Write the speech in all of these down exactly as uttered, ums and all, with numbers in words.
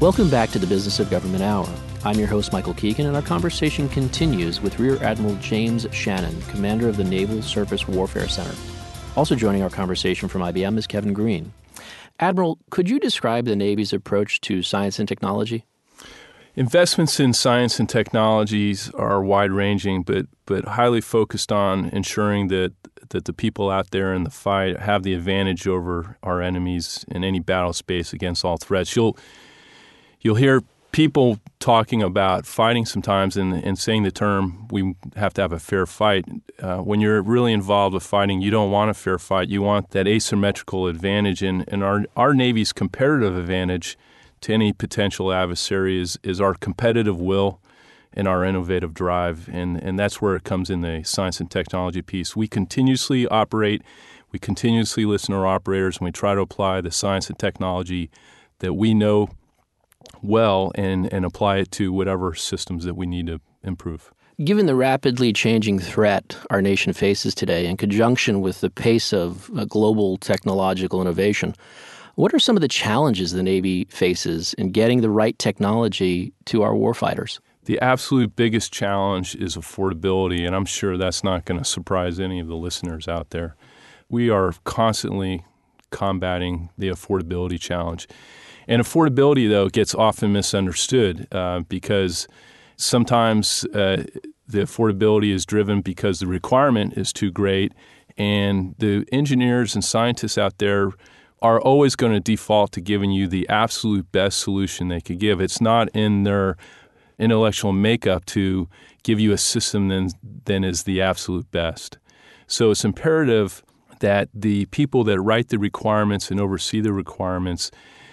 Welcome back to the Business of Government Hour. I'm your host, Michael Keegan, and our conversation continues with Rear Admiral James Shannon, commander of the Naval Surface Warfare Center. Also joining our conversation from I B M is Kevin Green. Admiral, could you describe the Navy's approach to science and technology? Investments in science and technologies are wide-ranging, but but highly focused on ensuring that that the people out there in the fight have the advantage over our enemies in any battle space against all threats. You'll you'll hear people talking about fighting sometimes and, and saying the term, we have to have a fair fight. Uh, when you're really involved with fighting, you don't want a fair fight. You want that asymmetrical advantage. And, and our, our Navy's comparative advantage to any potential adversary is, is our competitive will and our innovative drive. And, and that's where it comes in the science and technology piece. We continuously operate, we continuously listen to our operators, and we try to apply the science and technology that we know well and, and apply it to whatever systems that we need to improve. Given the rapidly changing threat our nation faces today, in conjunction with the pace of uh, global technological innovation, what are some of the challenges the Navy faces in getting the right technology to our warfighters? The absolute biggest challenge is affordability, and I'm sure that's not going to surprise any of the listeners out there. We are constantly combating the affordability challenge. And affordability, though, gets often misunderstood uh, because sometimes uh, the affordability is driven because the requirement is too great, and the engineers and scientists out there are always going to default to giving you the absolute best solution they could give. It's not in their intellectual makeup to give you a system that then is the absolute best. So it's imperative that the people that write the requirements and oversee the requirements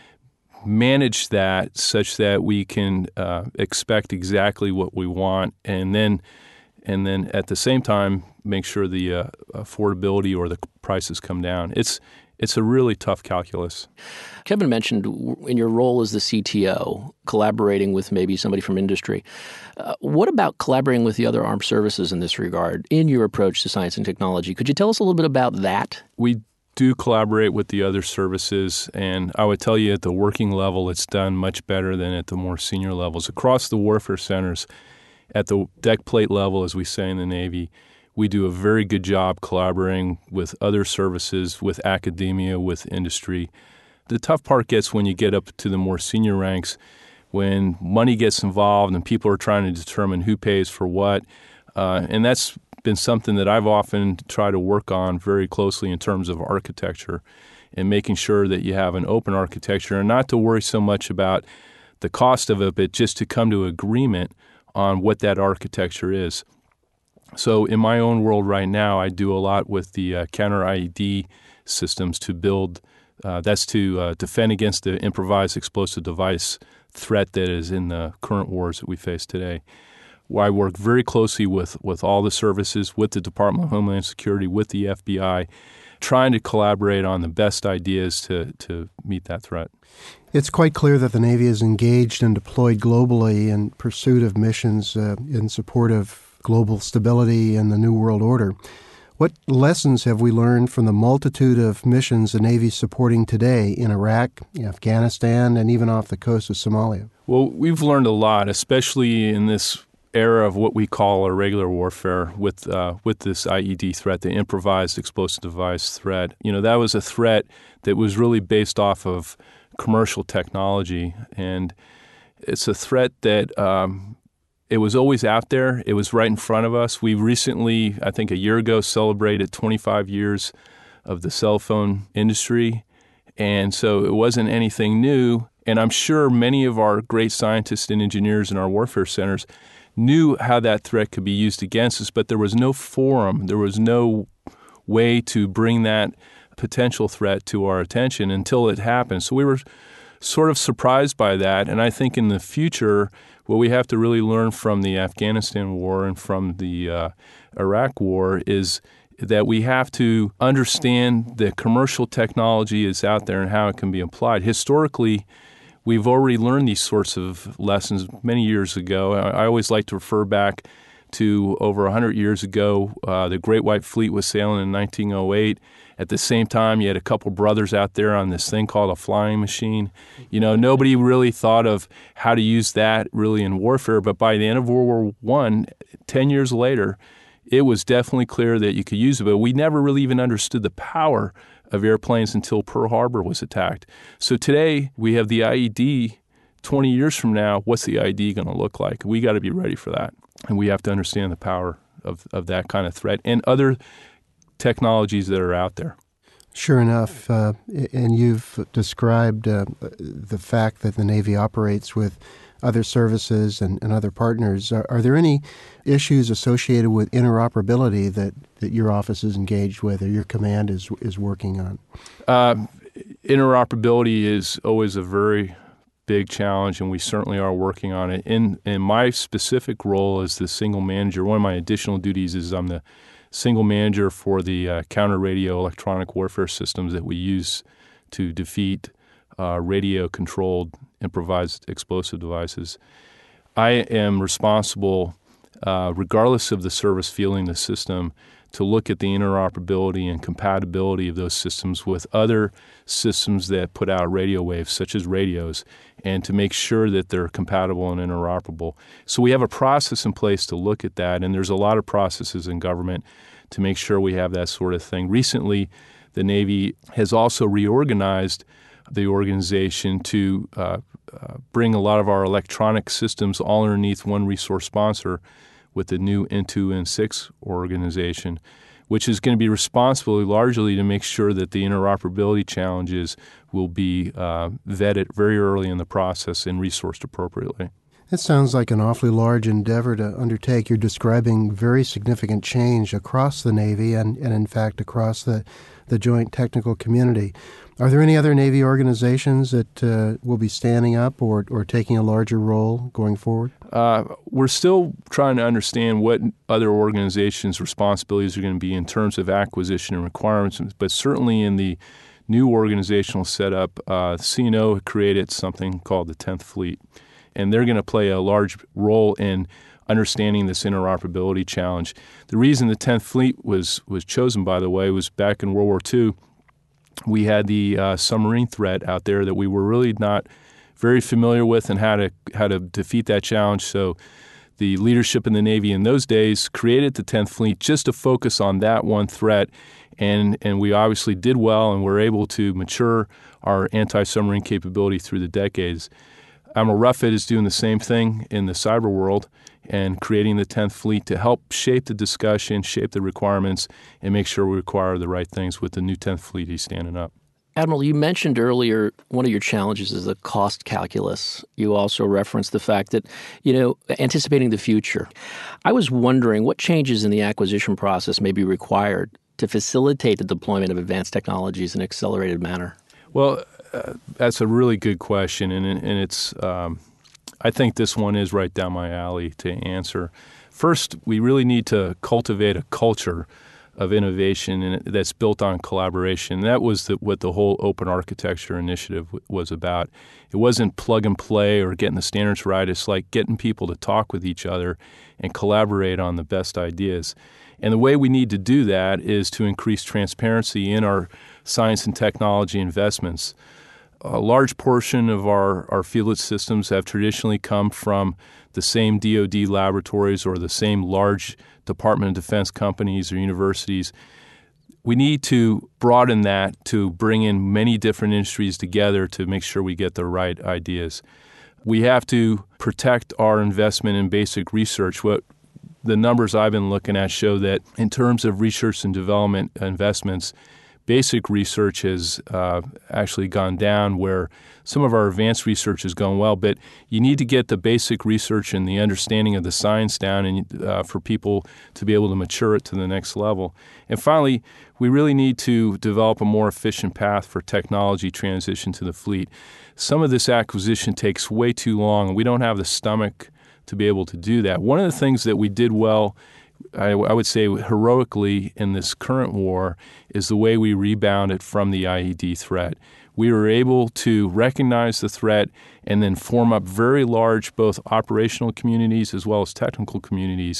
manage that such that we can uh, expect exactly what we want, and then and then at the same time make sure the uh, affordability or the prices come down. It's it's a really tough calculus. Kevin mentioned in your role as the C T O, collaborating with maybe somebody from industry. Uh, what about collaborating with the other armed services in this regard in your approach to science and technology? Could you tell us a little bit about that? We do collaborate with the other services, and I would tell you at the working level it's done much better than at the more senior levels. Across the warfare centers, at the deck plate level, as we say in the Navy, we do a very good job collaborating with other services, with academia, with industry. The tough part gets when you get up to the more senior ranks, when money gets involved and people are trying to determine who pays for what, uh, and that's been something that I've often tried to work on very closely in terms of architecture and making sure that you have an open architecture and not to worry so much about the cost of it, but just to come to agreement on what that architecture is. So in my own world right now, I do a lot with the uh, counter-I E D systems to build, uh, that's to uh, defend against the improvised explosive device threat that is in the current wars that we face today. Where I work very closely with, with all the services, with the Department of Homeland Security, with the F B I, trying to collaborate on the best ideas to, to meet that threat. It's quite clear that the Navy is engaged and deployed globally in pursuit of missions uh, in support of global stability and the New World Order. What lessons have we learned from the multitude of missions the Navy is supporting today in Iraq, Afghanistan, and even off the coast of Somalia? Well, we've learned a lot, especially in this era of what we call irregular warfare with uh, with this I E D threat, the improvised explosive device threat. You know, that was a threat that was really based off of commercial technology, and it's a threat that um, it was always out there. It was right in front of us. We recently, I think a year ago, celebrated twenty-five years of the cell phone industry, and so it wasn't anything new. And I'm sure many of our great scientists and engineers in our warfare centers knew how that threat could be used against us, but there was no forum, there was no way to bring that potential threat to our attention until it happened. So we were sort of surprised by that, and I think in the future, what we have to really learn from the Afghanistan war and from the uh, Iraq war is that we have to understand that commercial technology is out there and how it can be applied. Historically, we've already learned these sorts of lessons many years ago. I always like to refer back to over one hundred years ago. Uh, the Great White Fleet was sailing in nineteen oh eight. At the same time, you had a couple brothers out there on this thing called a flying machine. You know, nobody really thought of how to use that really in warfare, but by the end of World War One, ten years later, it was definitely clear that you could use it, but we never really even understood the power of airplanes until Pearl Harbor was attacked. So today, we have the I E D. twenty years from now, what's the I E D going to look like? We got to be ready for that, and we have to understand the power of, of that kind of threat and other technologies that are out there. Sure enough, uh, and you've described uh, the fact that the Navy operates with other services and, and other partners. Are, are there any issues associated with interoperability that, that your office is engaged with or your command is is working on? Uh, interoperability is always a very big challenge, and we certainly are working on it. In in my specific role as the single manager, one of my additional duties is I'm the single manager for the uh, counter-radio electronic warfare systems that we use to defeat uh, radio-controlled improvised explosive devices. I am responsible, uh, regardless of the service fielding the system, to look at the interoperability and compatibility of those systems with other systems that put out radio waves, such as radios, and to make sure that they're compatible and interoperable. So we have a process in place to look at that, and there's a lot of processes in government to make sure we have that sort of thing. Recently, the Navy has also reorganized the organization to uh, uh, bring a lot of our electronic systems all underneath one resource sponsor with the new N two N six organization, which is going to be responsible largely to make sure that the interoperability challenges will be uh, vetted very early in the process and resourced appropriately. It sounds like an awfully large endeavor to undertake. You're describing very significant change across the Navy and, and in fact, across the, the joint technical community. Are there any other Navy organizations that uh, will be standing up or, or taking a larger role going forward? Uh, we're still trying to understand what other organizations' responsibilities are going to be in terms of acquisition and requirements, but certainly in the new organizational setup, uh, C N O created something called the tenth Fleet, and they're going to play a large role in understanding this interoperability challenge. The reason the tenth Fleet was, was chosen, by the way, was back in World War Two, we had the uh, submarine threat out there that we were really not very familiar with and how to how to defeat that challenge. So the leadership in the Navy in those days created the tenth Fleet just to focus on that one threat, and and we obviously did well and were able to mature our anti-submarine capability through the decades. Admiral Ruffett is doing the same thing in the cyber world and creating the tenth Fleet to help shape the discussion, shape the requirements, and make sure we require the right things with the new tenth Fleet he's standing up. Admiral, you mentioned earlier one of your challenges is the cost calculus. You also referenced the fact that, you know, anticipating the future. I was wondering what changes in the acquisition process may be required to facilitate the deployment of advanced technologies in an accelerated manner. Well, uh, that's a really good question, and, and it's um, I think this one is right down my alley to answer. First, we really need to cultivate a culture of innovation and that's built on collaboration. That was the, what the whole open architecture initiative w- was about. It wasn't plug and play or getting the standards right. It's like getting people to talk with each other and collaborate on the best ideas. And the way we need to do that is to increase transparency in our science and technology investments. A large portion of our, our fielded systems have traditionally come from the same D O D laboratories or the same large Department of Defense companies or universities. We need to broaden that to bring in many different industries together to make sure we get the right ideas. We have to protect our investment in basic research. What the numbers I've been looking at show that in terms of research and development investments, basic research has uh, actually gone down where some of our advanced research is going well, but you need to get the basic research and the understanding of the science down and uh, for people to be able to mature it to the next level. And finally, we really need to develop a more efficient path for technology transition to the fleet. Some of this acquisition takes way too long, and we don't have the stomach to be able to do that. One of the things that we did well, I, I would say heroically in this current war, is the way we rebounded from the I E D threat. We were able to recognize the threat and then form up very large both operational communities as well as technical communities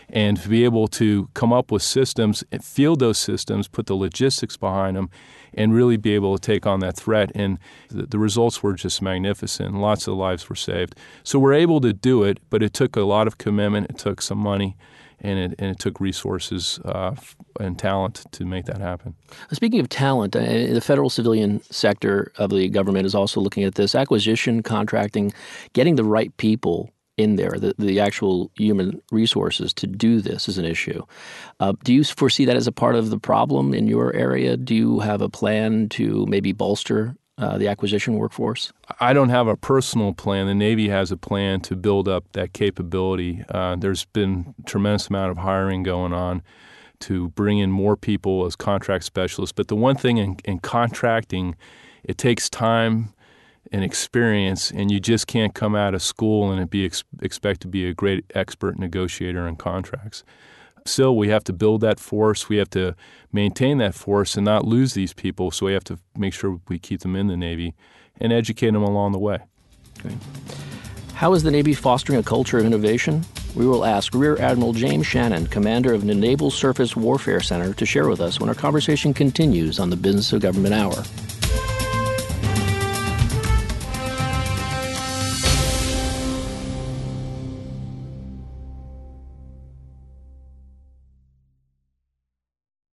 and to be able to come up with systems, field those systems, put the logistics behind them, and really be able to take on that threat. And the, the results were just magnificent. Lots of lives were saved. So we're able to do it, but it took a lot of commitment. It took some money, and it, and it took resources uh, and talent to make that happen. Speaking of talent, uh, the federal civilian sector of the government is also looking at this. Acquisition, contracting, getting the right people in there, the, the actual human resources to do this is an issue. Uh, do you foresee that as a part of the problem in your area? Do you have a plan to maybe bolster uh, the acquisition workforce? I don't have a personal plan. The Navy has a plan to build up that capability. Uh, there's been a tremendous amount of hiring going on to bring in more people as contract specialists. But the one thing in, in contracting, it takes time and experience, and you just can't come out of school and be ex- expect to be a great expert negotiator in contracts. Still, we have to build that force. We have to maintain that force and not lose these people. So we have to make sure we keep them in the Navy and educate them along the way. Okay. How is the Navy fostering a culture of innovation? We will ask Rear Admiral James Shannon, commander of the Naval Surface Warfare Center, to share with us when our conversation continues on the Business of Government Hour.